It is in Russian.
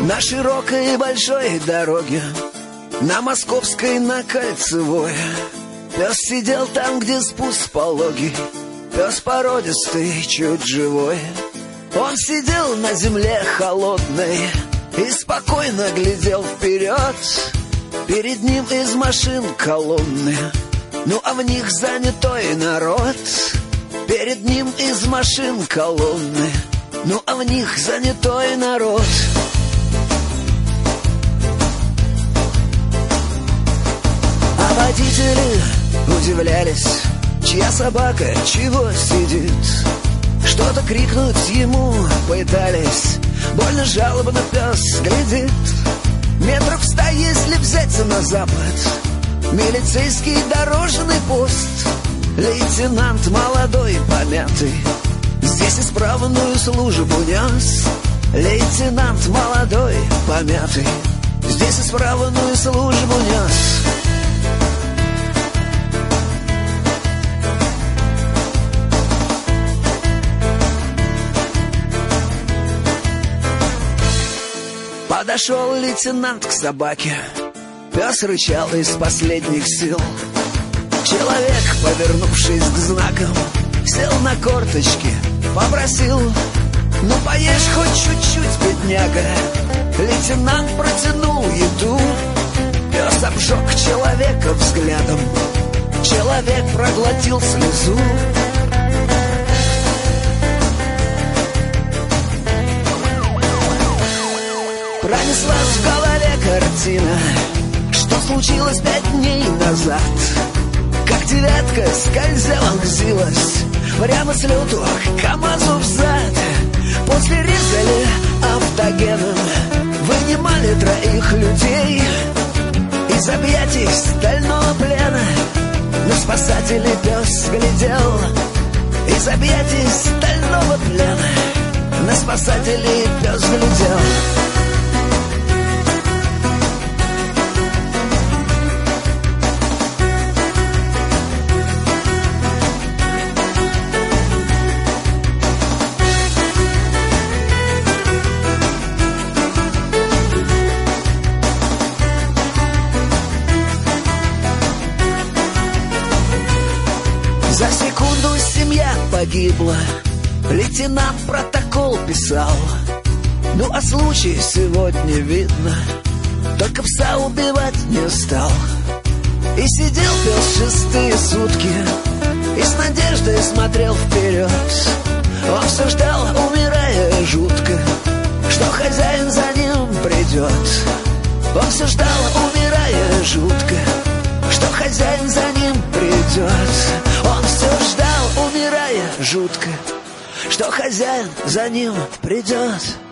На широкой и большой дороге, на Московской, на Кольцевой, пес сидел там, где спуск пологий, пес породистый, чуть живой. Он сидел на земле холодной и спокойно глядел вперед. Перед ним из машин колонны, ну а в них занятой народ. Перед ним из машин колонны, ну а в них занятой народ. А водители удивлялись, чья собака чего сидит. Что-то крикнуть ему пытались, больно жалобно пес глядит. Метров 100, если взять на запад, милицейский дорожный пост. Лейтенант молодой, помятый, здесь исправную службу нес. Лейтенант молодой, помятый, здесь исправную службу нес. Подошел лейтенант к собаке, пес рычал из последних сил. Человек, повернувшись к знакам, сел на корточки, попросил: ну поешь хоть чуть-чуть, бедняга. Лейтенант протянул еду, пес обжег человека взглядом. Человек проглотил слезу. Пронеслась в голове картина, что случилось 5 дней назад. Как девятка скользя вонзилась прямо с лету к КамАЗу взад. После резали автогеном, вынимали 3 людей из объятий стального плена. На спасателей пес глядел из объятий стального плена. На спасателей пес глядел. За секунду семья погибла, лейтенант протокол писал. Ну а случай сегодня видно, только пса убивать не стал. И сидел пес 6-е сутки и с надеждой смотрел вперед. Он все ждал, умирая жутко, что хозяин за ним придет. Он все ждал, умирая жутко, что хозяин за ним придет. Он все ждал, умирая жутко, что хозяин за ним придет.